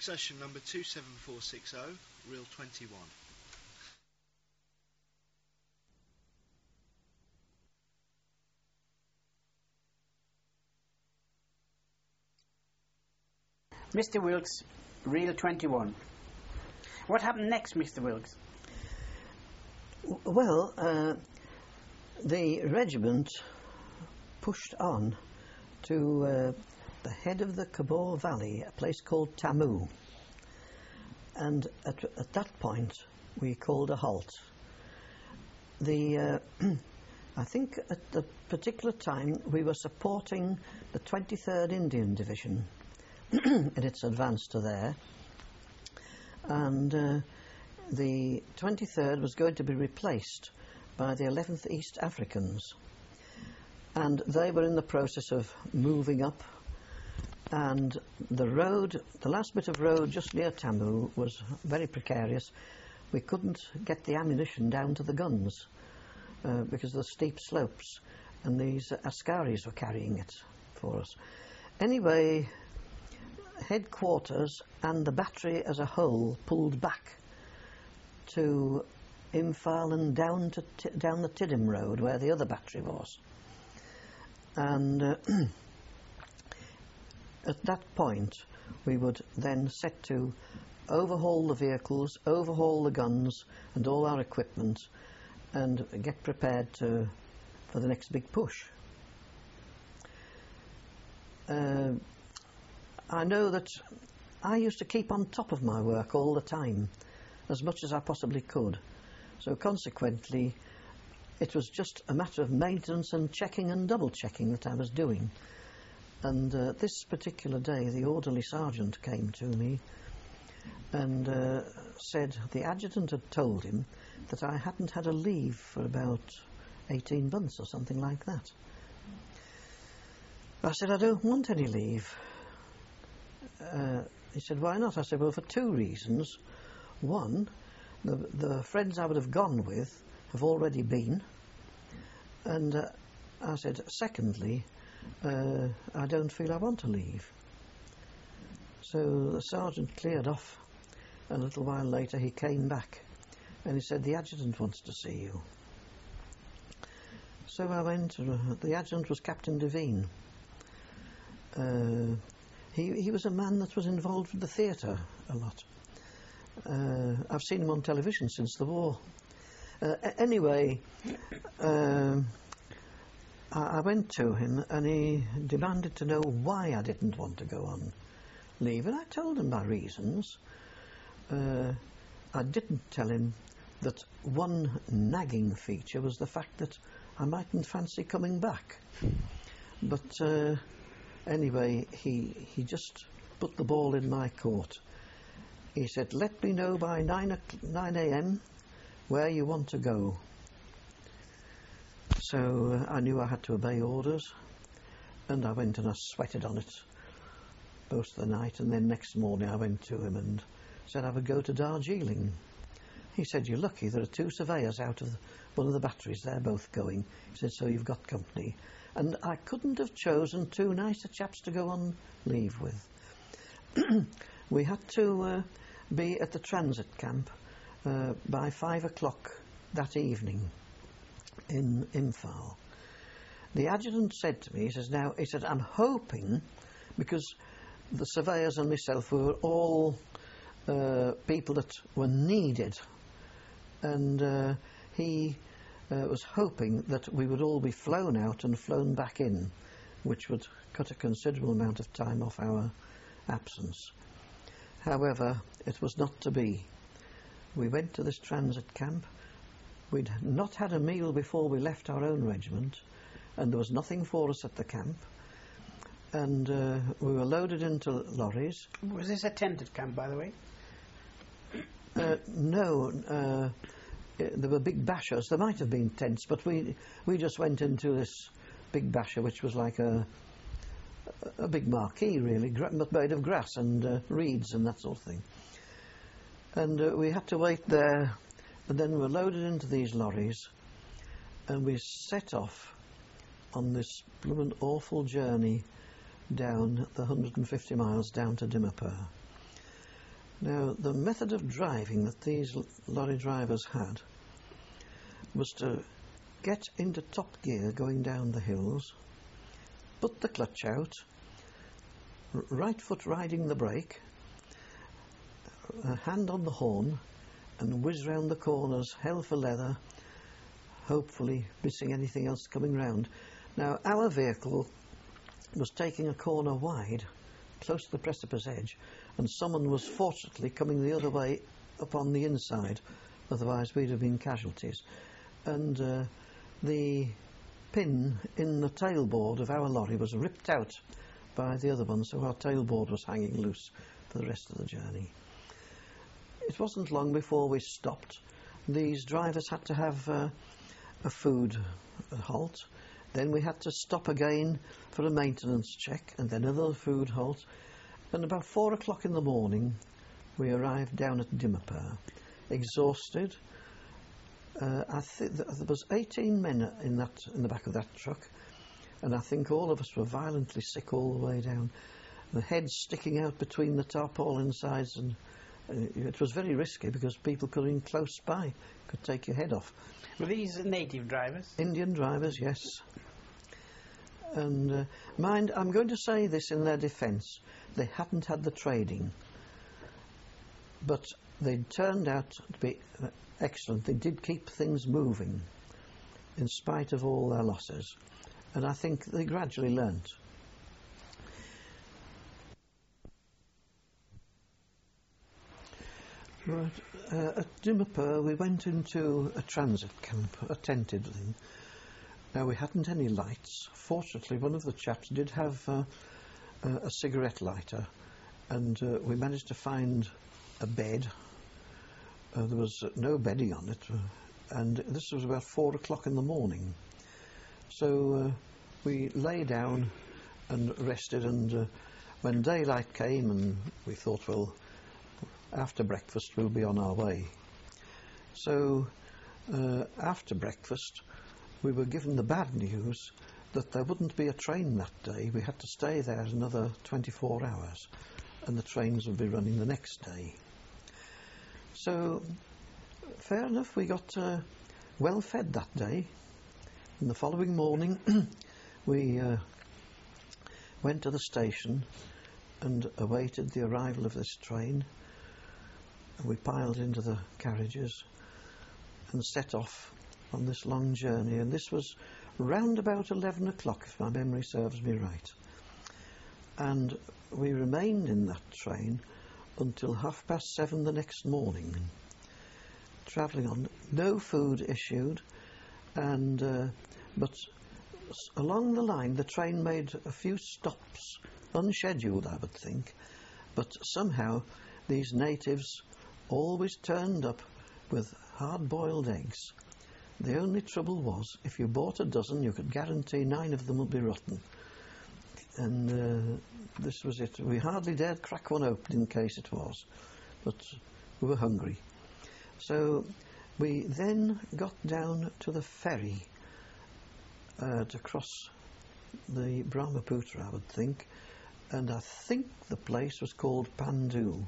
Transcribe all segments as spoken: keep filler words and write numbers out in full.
session number two seven four six zero, reel twenty-one. Mister Wilkes, reel twenty-one. What happened next, Mister Wilkes? Well, uh, the regiment pushed on to uh, the head of the Cabor Valley, a place called Tamu. And at, at that point, we called a halt. The, uh, I think at the particular time, we were supporting the twenty-third Indian Division in its advance to there. And uh, the twenty-third was going to be replaced by the eleventh East Africans. And they were in the process of moving up, and the road, the last bit of road just near Tamu was very precarious. We couldn't get the ammunition down to the guns uh, because of the steep slopes, and these Askaris were carrying it for us. Anyway, headquarters and the battery as a whole pulled back to Imphal and down to t down the Tiddim Road where the other battery was. And uh, at that point we would then set to overhaul the vehicles, overhaul the guns and all our equipment, and get prepared to, for the next big push. Uh, I know that I used to keep on top of my work all the time, as much as I possibly could. So consequently, it was just a matter of maintenance and checking and double checking that I was doing. And uh, this particular day, the orderly sergeant came to me and uh, said the adjutant had told him that I hadn't had a leave for about eighteen months or something like that. I said, I don't want any leave. Uh, he said, why not? I said, well, for two reasons. One, the, the friends I would have gone with have already been. And uh, I said, secondly, uh, I don't feel I want to leave. So the sergeant cleared off. A little while later he came back and he said, the adjutant wants to see you. So I went. Uh, the adjutant was Captain Devine. Uh, he, he was a man that was involved with the theatre a lot. Uh, I've seen him on television since the war. Uh, anyway, uh, I, I went to him and he demanded to know why I didn't want to go on leave, and I told him my reasons. Uh, I didn't tell him that one nagging feature was the fact that I mightn't fancy coming back. But uh, anyway, he, he just put the ball in my court. He said, let me know by nine a m where you want to go. So uh, I knew I had to obey orders, and I went and I sweated on it most of the night, and then next morning I went to him and said I would go to Darjeeling. He said, you're lucky, there are two surveyors out of one of the batteries, they're both going. He said, so you've got company. And I couldn't have chosen two nicer chaps to go on leave with. We had to uh, be at the transit camp uh, by five o'clock that evening in Imphal. The adjutant said to me, he says, now, he said, I'm hoping, because the surveyors and myself were all uh, people that were needed, and uh, he uh, was hoping that we would all be flown out and flown back in, which would cut a considerable amount of time off our absence. However, it was not to be. We went to this transit camp. We'd not had a meal before we left our own regiment, and there was nothing for us at the camp. And uh, we were loaded into lorries. Was this a tented camp, by the way? Uh, no, uh, there were big bashers. There might have been tents, but we we just went into this big basher, which was like a a big marquee, really, but made of grass and uh, reeds and that sort of thing. And uh, we had to wait there, and then we were loaded into these lorries, and we set off on this blooming awful journey down the one hundred fifty miles down to Dimapur. Now, the method of driving that these l- lorry drivers had was to get into top gear going down the hills, put the clutch out, r- right foot riding the brake, a hand on the horn, and whiz round the corners, hell for leather, hopefully missing anything else coming round. Now, our vehicle was taking a corner wide, close to the precipice edge, and someone was fortunately coming the other way up on the inside, otherwise we'd have been casualties. And uh, the pin in the tailboard of our lorry was ripped out by the other one, so our tailboard was hanging loose for the rest of the journey. It wasn't long before we stopped. These drivers had to have uh, a food halt. Then we had to stop again for a maintenance check, and then another food halt. And about four o'clock in the morning, we arrived down at Dimapur, exhausted. Uh, I think th- there was eighteen men in that in the back of that truck, and I think all of us were violently sick all the way down. The heads sticking out between the tarpaulin sides, and uh, it was very risky because people coming close by could take your head off. Were these native drivers? Indian drivers, yes. And uh, mind, I'm going to say this in their defence. They hadn't had the training, but they turned out to be uh, excellent. They did keep things moving in spite of all their losses, and I think they gradually learnt. Right. Uh, at Dimapur, we went into a transit camp, a tented thing. Now, we hadn't any lights. Fortunately, one of the chaps did have uh, a, a cigarette lighter, and uh, we managed to find a bed. Uh, there was uh, no bedding on it, uh, and this was about four o'clock in the morning. So uh, we lay down and rested, and uh, when daylight came, and we thought, well, after breakfast we'll be on our way. So uh, after breakfast we were given the bad news that there wouldn't be a train that day. We had to stay there another twenty-four hours, and the trains would be running the next day. So fair enough, we got uh, well fed that day. And the following morning we uh, went to the station and awaited the arrival of this train. We piled into the carriages and set off on this long journey, and this was round about eleven o'clock, if my memory serves me right. And we remained in that train until half past seven the next morning, travelling on. No food issued, and uh, but s- along the line the train made a few stops, unscheduled I would think, but somehow these natives always turned up with hard-boiled eggs. The only trouble was, if you bought a dozen, you could guarantee nine of them would be rotten. And uh, this was it. We hardly dared crack one open in case it was, but we were hungry. So we then got down to the ferry uh, to cross the Brahmaputra, I would think, and I think the place was called Pandu.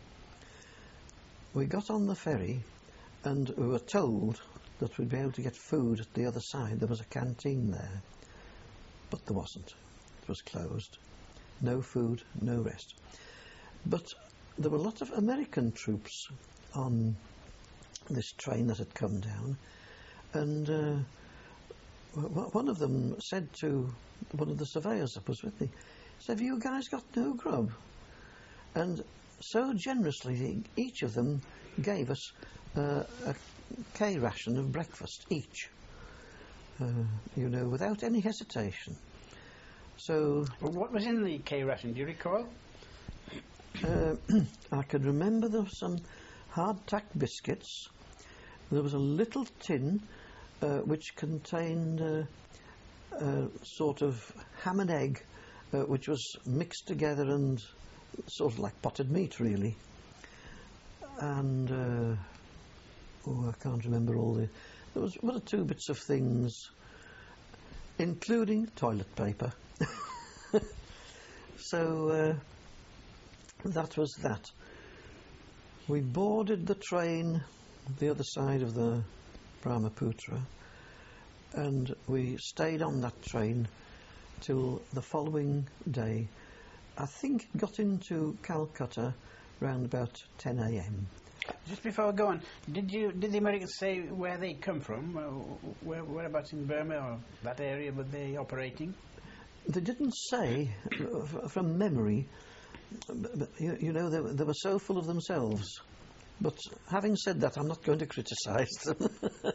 We got on the ferry, and we were told that we'd be able to get food at the other side. There was a canteen there, but there wasn't. It was closed. No food, no rest. But there were a lot of American troops on this train that had come down, and uh, w- one of them said to one of the surveyors that was with me, said, "Have you guys got no grub?" And so generously each of them gave us uh, a K ration of breakfast each, uh, you know, without any hesitation. So Well, what was in the K ration, do you recall? uh, I can remember there were some hardtack biscuits. There was a little tin uh, which contained uh, uh, sort of ham and egg, uh, which was mixed together and sort of like potted meat, really. And uh, oh, I can't remember all the. There was one or two bits of things, including toilet paper. So uh, that was that. We boarded the train the other side of the Brahmaputra, and we stayed on that train till the following day. I think it got into Calcutta round about ten a m. Just before we go on, did you did the Americans say where they come from? Uh, where, whereabouts in Burma or that area were they operating? They didn't say, uh, from memory, but, but you, you know, they, they were so full of themselves. But having said that, I'm not going to criticise them.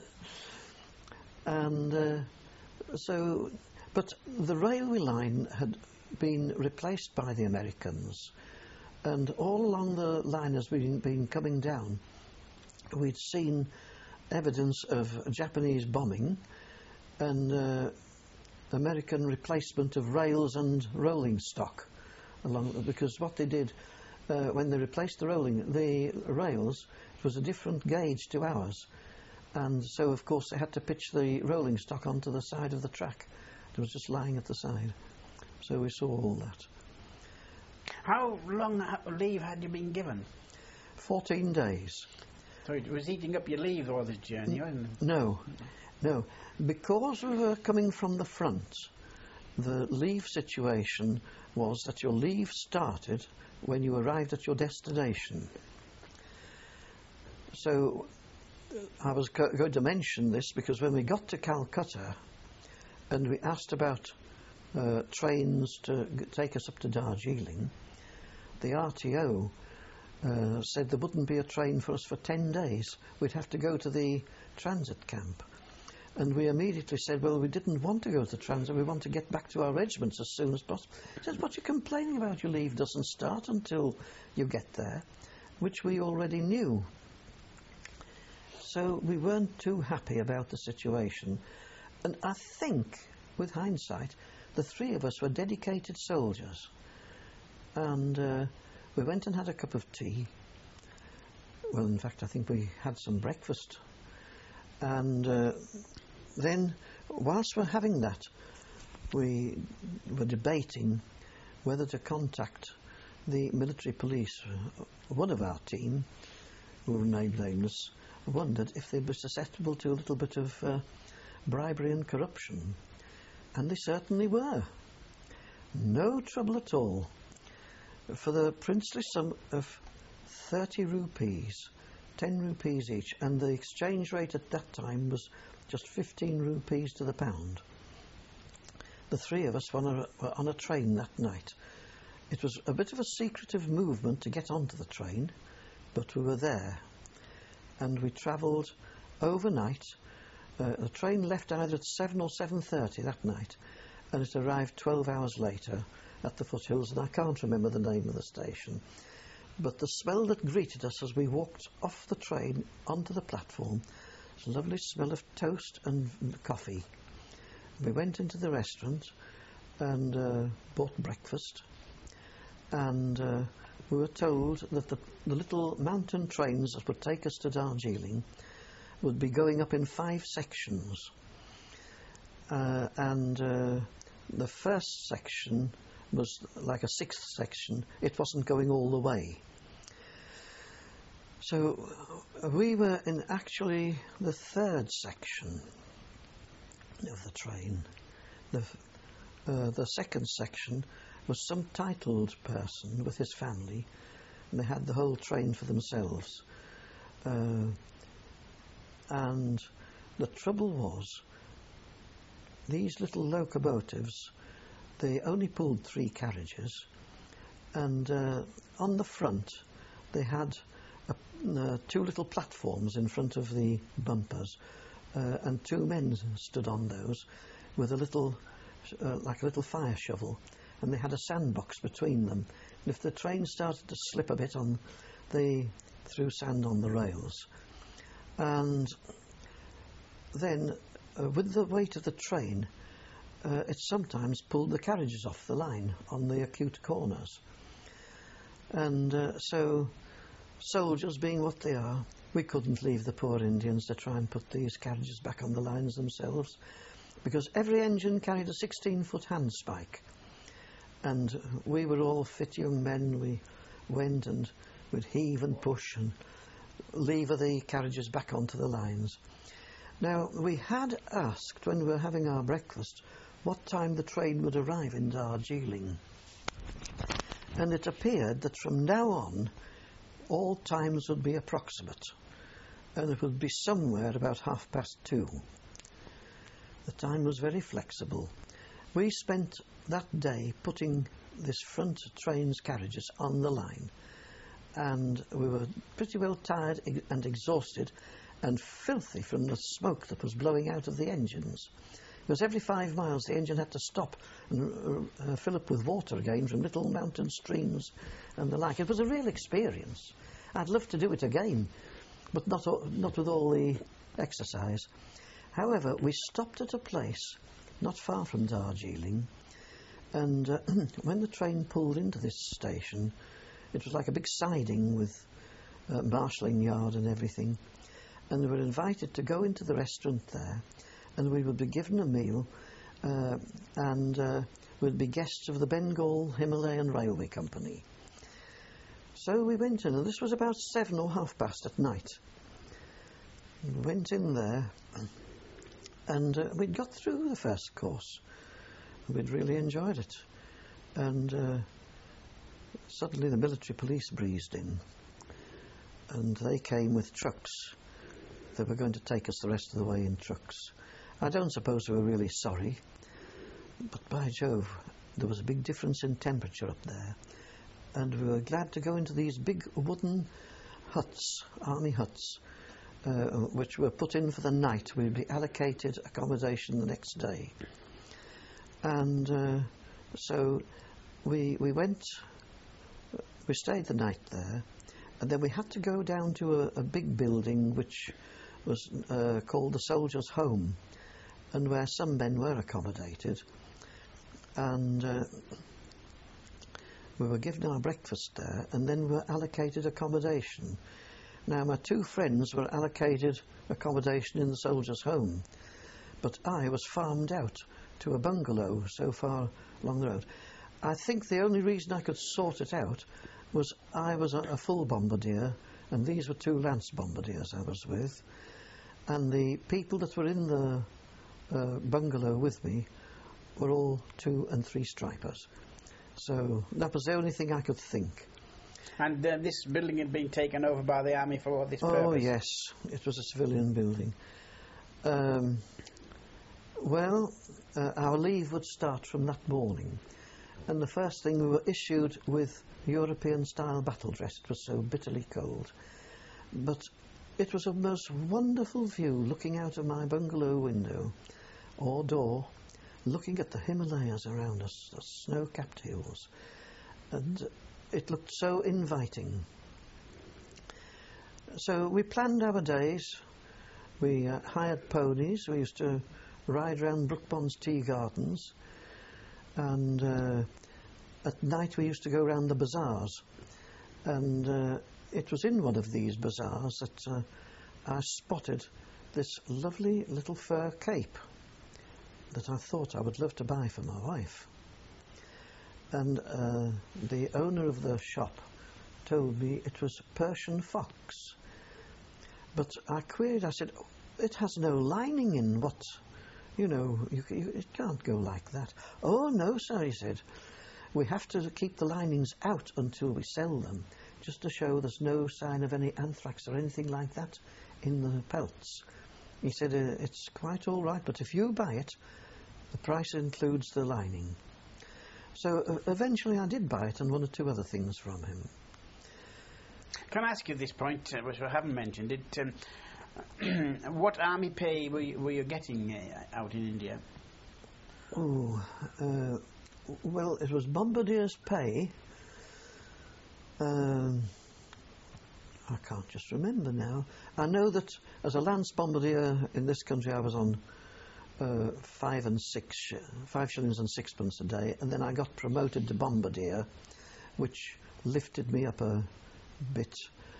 and uh, so, but the railway line had been replaced by the Americans, and all along the line as we'd been coming down, we'd seen evidence of Japanese bombing and uh, American replacement of rails and rolling stock along, because what they did uh, when they replaced the rolling the rails, it was a different gauge to ours, and so of course they had to pitch the rolling stock onto the side of the track. It was just lying at the side, so we saw all that. How long ha- leave had you been given? Fourteen days. So it was eating up your leave all this journey, wasn't it? No, no. Because we were coming from the front, the leave situation was that your leave started when you arrived at your destination. So I was co- going to mention this because when we got to Calcutta and we asked about uh, trains to g- take us up to Darjeeling, the R T O uh, said there wouldn't be a train for us for ten days. We'd have to go to the transit camp. And we immediately said, well, we didn't want to go to the transit, we want to get back to our regiments as soon as possible. He says, what you're complaining about, your leave doesn't start until you get there, which we already knew. So we weren't too happy about the situation. And I think, with hindsight, the three of us were dedicated soldiers. And uh, we went and had a cup of tea. Well, in fact, I think we had some breakfast. And uh, then, whilst we're having that, we were debating whether to contact the military police. One of our team, who were named nameless, wondered if they were susceptible to a little bit of uh, bribery and corruption. And they certainly were. No trouble at all. For the princely sum of thirty rupees, ten rupees each, and the exchange rate at that time was just fifteen rupees to the pound. The three of us were on a, were on a train that night. It was a bit of a secretive movement to get onto the train, but we were there. And we travelled overnight. Uh, the train left either at seven or seven thirty that night, and it arrived twelve hours later at the foothills, and I can't remember the name of the station. But the smell that greeted us as we walked off the train onto the platform was a lovely smell of toast and coffee. We went into the restaurant and uh, bought breakfast, and uh, we were told that the, the little mountain trains that would take us to Darjeeling would be going up in five sections. Uh, and uh, the first section was like a sixth section. It wasn't going all the way. So uh, we were in actually the third section of the train. The, uh, the second section was some titled person with his family, and they had the whole train for themselves. Uh, and the trouble was, these little locomotives, they only pulled three carriages, and uh, on the front they had a, uh, two little platforms in front of the bumpers, uh, and two men stood on those with a little, uh, like a little fire shovel, and they had a sandbox between them. And if the train started to slip a bit on, they threw sand on the rails. And then, uh, with the weight of the train, uh, it sometimes pulled the carriages off the line on the acute corners. And uh, so, soldiers being what they are, we couldn't leave the poor Indians to try and put these carriages back on the lines themselves, because every engine carried a sixteen-foot handspike. And we were all fit young men. We went and we'd heave and push and lever the carriages back onto the lines. Now, we had asked when we were having our breakfast what time the train would arrive in Darjeeling. And it appeared that from now on, all times would be approximate, and it would be somewhere about half past two. The time was very flexible. We spent that day putting this front train's carriages on the line, and we were pretty well tired and exhausted and filthy from the smoke that was blowing out of the engines. Because every five miles the engine had to stop and uh, fill up with water again from little mountain streams and the like. It was a real experience. I'd love to do it again, but not, not with all the exercise. However, we stopped at a place not far from Darjeeling, and uh, when the train pulled into this station, it was like a big siding with uh, marshalling yard and everything, and we were invited to go into the restaurant there, and we would be given a meal, uh, and uh, we'd be guests of the Bengal Himalayan Railway Company. So we went in, and this was about seven or half past at night. We went in there, and uh, we'd got through the first course. We'd really enjoyed it. And uh, suddenly the military police breezed in, and they came with trucks. They were going to take us the rest of the way in trucks. I don't suppose they were really sorry, but by Jove, there was a big difference in temperature up there, and we were glad to go into these big wooden huts, army huts, uh, which were put in for the night. We'd be allocated accommodation the next day. And uh, so we we went, we stayed the night there, and then we had to go down to a, a big building which was uh, called the Soldiers' Home, and where some men were accommodated. And uh, we were given our breakfast there, and then we were allocated accommodation. Now, my two friends were allocated accommodation in the Soldiers' Home, but I was farmed out to a bungalow so far along the road. I think the only reason I could sort it out was I was a, a full bombardier, and these were two lance bombardiers I was with, and the people that were in the uh, bungalow with me were all two and three stripers. So that was the only thing I could think. And uh, this building had been taken over by the army for this purpose? Oh, yes. It was a civilian building. Um, well, uh, our leave would start from that morning. And the first thing, we were issued with European-style battle dress. It was so bitterly cold. But it was a most wonderful view, looking out of my bungalow window or door, looking at the Himalayas around us, the snow-capped hills. And it looked so inviting. So we planned our days. We uh, hired ponies. We used to ride round Brookbond's tea gardens. And uh, at night we used to go round the bazaars. And uh, it was in one of these bazaars that uh, I spotted this lovely little fur cape that I thought I would love to buy for my wife. And uh, the owner of the shop told me it was Persian fox. But I queried, I said, it has no lining in, what, you know, you, you, it can't go like that. Oh, no, sir, he said, we have to keep the linings out until we sell them, just to show there's no sign of any anthrax or anything like that in the pelts. He said, uh, it's quite all right, but if you buy it, the price includes the lining. So uh, eventually I did buy it and one or two other things from him. Can I ask you this point, uh, which I haven't mentioned? It, um, what army pay were you, were you getting uh, out in India? Oh, uh, well, it was bombardier's pay. Um, I can't just remember now. I know that as a lance bombardier in this country I was on Uh, five and six, sh- five shillings and sixpence a day, and then I got promoted to bombardier, which lifted me up a bit.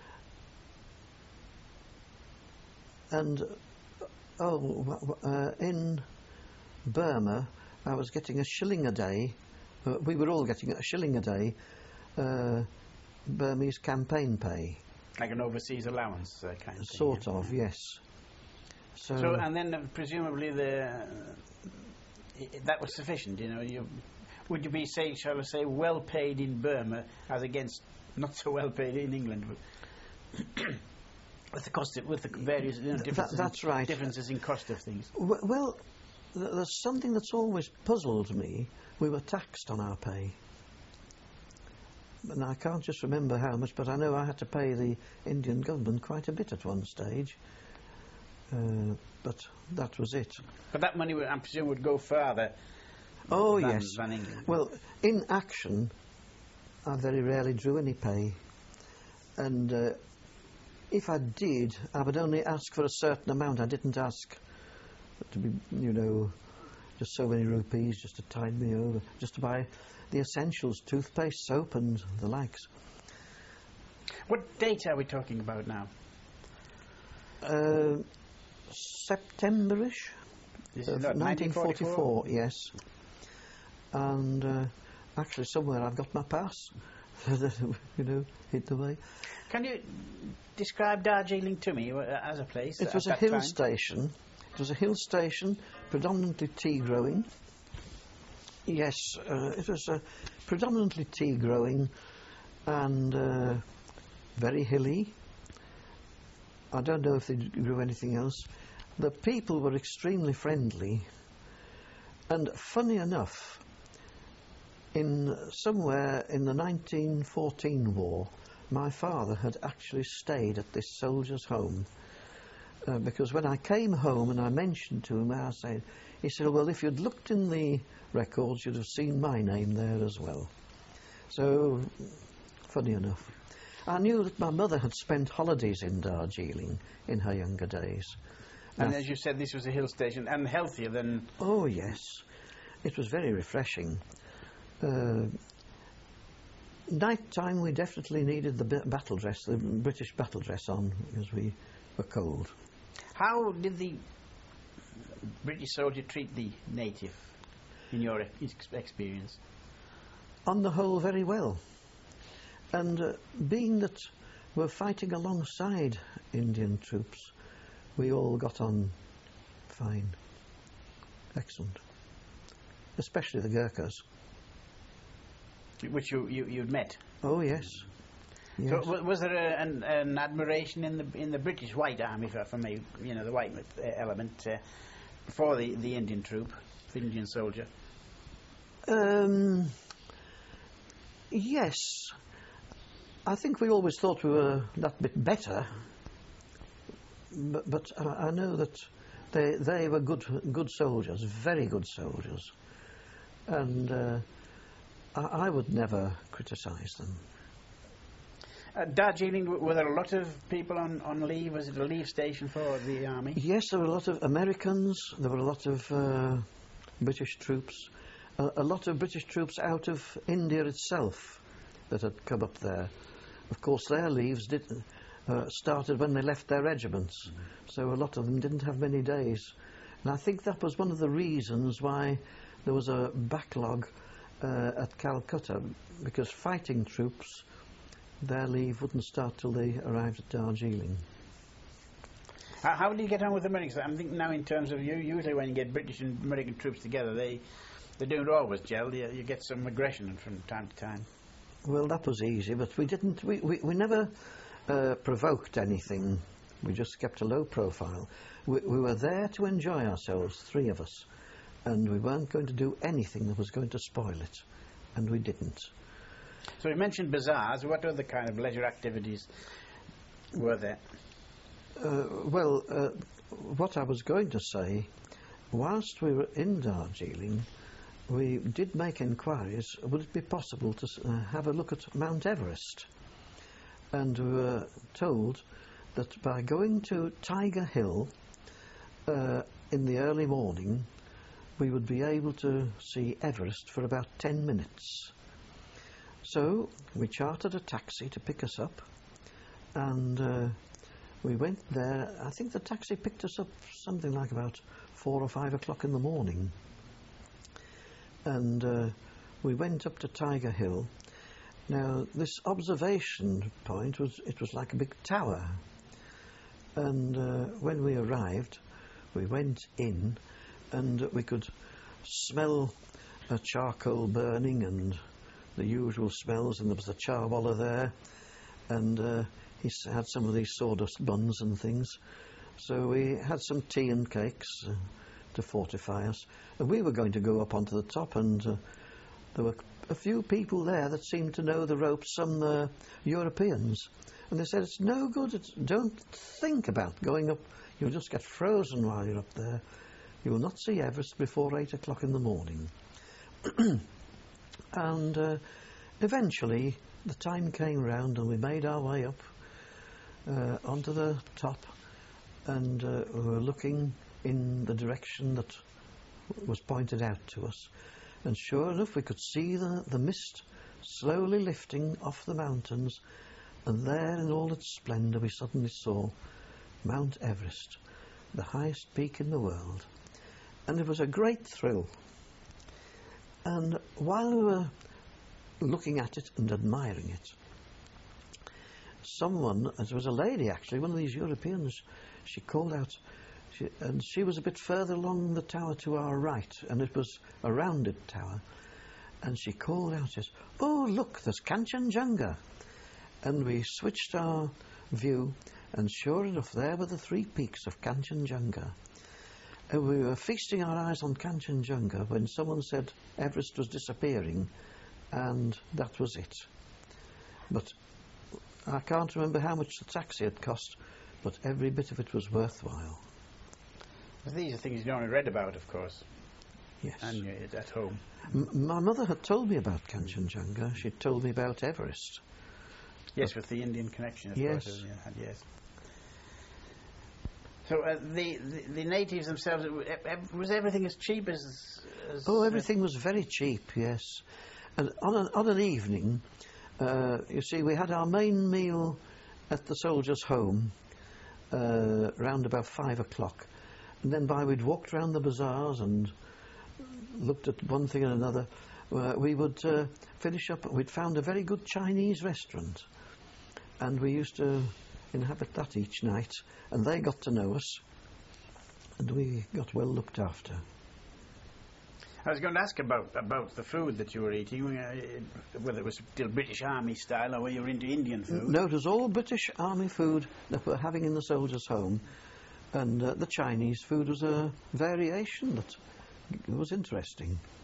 And oh, uh, in Burma, I was getting a shilling a day. Uh, we were all getting a shilling a day, uh, Burmese campaign pay. Like an overseas allowance uh, kind of thing. Sort yeah. of, yes. So, So, and then uh, presumably the uh, i- that was sufficient, you know. You, would you be, say, shall I say, well paid in Burma as against not so well paid in England? With the cost, of, with the various you know, Th- differences, that- that's in, right. differences in cost of things. w- well, th- there's something that's always puzzled me. We were taxed on our pay. And I can't just remember how much, but I know I had to pay the Indian government quite a bit at one stage. Uh, but that was it. But that money, would, I presume, would go further Oh, than, yes. than England. Well, in action, I very rarely drew any pay. And uh, if I did, I would only ask for a certain amount. I didn't ask to be, you know, just so many rupees just to tide me over, just to buy the essentials, toothpaste, soap and the likes. What date are we talking about now? Uh, September-ish This of is not nineteen forty-four, yes. And uh, actually somewhere I've got my pass, you know, hidden away. Can you describe Darjeeling to me uh, as a place? It at was a that hill time? station. It was a hill station, predominantly tea growing. Yes, uh, it was uh, predominantly tea growing and uh, very hilly. I don't know if they d- grew anything else. The people were extremely friendly, and funny enough, in somewhere in the nineteen fourteen war, my father had actually stayed at this soldier's home. Uh, because when I came home and I mentioned to him, I said, he said, well, if you'd looked in the records, you'd have seen my name there as well. So, funny enough. I knew that my mother had spent holidays in Darjeeling in her younger days. And Now- as you said, this was a hill station and healthier than. Oh, yes. It was very refreshing. Uh, night time, we definitely needed the b- battle dress, the British battle dress on, because we were cold. How did the British soldier treat the native, in your ex- experience? On the whole, very well. And uh, being that we're fighting alongside Indian troops, we all got on fine. Excellent. Especially the Gurkhas. Which you, you, you'd met. Oh, yes. Yes. So w- was there a, an, an admiration in the in the British White Army for, for me, you know, the white uh, element, uh, for the, the Indian troop, the Indian soldier? Um, yes. I think we always thought we were that bit better, but, but I, I know that they they were good good soldiers, very good soldiers, and uh, I, I would never criticise them. Uh, Darjeeling, w- were there a lot of people on, on leave? Was it a leave station for the army? Yes, there were a lot of Americans. There were a lot of uh, British troops, a, a lot of British troops out of India itself that had come up there. Of course, their leaves did, uh, started when they left their regiments, so a lot of them didn't have many days. And I think that was one of the reasons why there was a backlog uh, at Calcutta, because fighting troops, their leave wouldn't start till they arrived at Darjeeling. How, how do you get on with the Americans? I'm thinking now in terms of you. Usually, when you get British and American troops together, they they don't always gel. You, you get some aggression from time to time. Well, that was easy, but we didn't. We we, we never uh, provoked anything. We just kept a low profile. We, we were there to enjoy ourselves, three of us, and we weren't going to do anything that was going to spoil it, and we didn't. So you mentioned bazaars. What other kind of leisure activities were there? Uh, well, uh, what I was going to say, whilst we were in Darjeeling, we did make inquiries. Would it be possible to s- uh, have a look at Mount Everest? And we were told that by going to Tiger Hill uh, in the early morning, we would be able to see Everest for about ten minutes. So we chartered a taxi to pick us up, and uh, we went there. I think the taxi picked us up something like about four or five o'clock in the morning. And uh, we went up to Tiger Hill, Now, this observation point was, it was like a big tower. And uh, when we arrived, we went in and we could smell a charcoal burning and the usual smells, and there was a charwaller there, and uh, he s- had some of these sawdust buns and things. So we had some tea and cakes uh, to fortify us. And we were going to go up onto the top, and uh, there were a few people there that seemed to know the ropes, some uh, Europeans. And they said, it's no good, it's, don't think about going up. You'll just get frozen while you're up there. You will not see Everest before eight o'clock in the morning. And uh, eventually the time came round and we made our way up uh, onto the top, and uh, we were looking in the direction that was pointed out to us. And sure enough, we could see the, the mist slowly lifting off the mountains, and there in all its splendour we suddenly saw Mount Everest, the highest peak in the world. And it was a great thrill. And while we were looking at it and admiring it, someone, it was a lady actually, one of these Europeans, she called out, she, and she was a bit further along the tower to our right, and it was a rounded tower, and she called out, says, oh look, there's Kanchenjunga. And we switched our view, and sure enough, there were the three peaks of Kanchenjunga. And we were feasting our eyes on Kanchenjunga when someone said Everest was disappearing, and that was it. But I can't remember how much the taxi had cost, but every bit of it was worthwhile. But these are things you only read about, of course. Yes. And you're at home. M- my mother had told me about Kanchenjunga. She'd told me about Everest. Yes, with the Indian connection, of Yes. course. Yeah, yes. So uh, the, the the natives themselves, it, it, was everything as cheap as... as Oh, everything was very cheap, yes. And on an, on an evening, uh, you see, we had our main meal at the soldiers' home uh, round about five o'clock. And then by we'd walked round the bazaars and looked at one thing and another, uh, we would uh, finish up. We'd found a very good Chinese restaurant, and we used to inhabit that each night, and they got to know us, and we got well looked after. I was going to ask about about the food that you were eating, uh, whether it was still British Army style or whether you were into Indian food. No, it was all British Army food that we're having in the soldiers' home, and uh, the Chinese food was a variation that was interesting.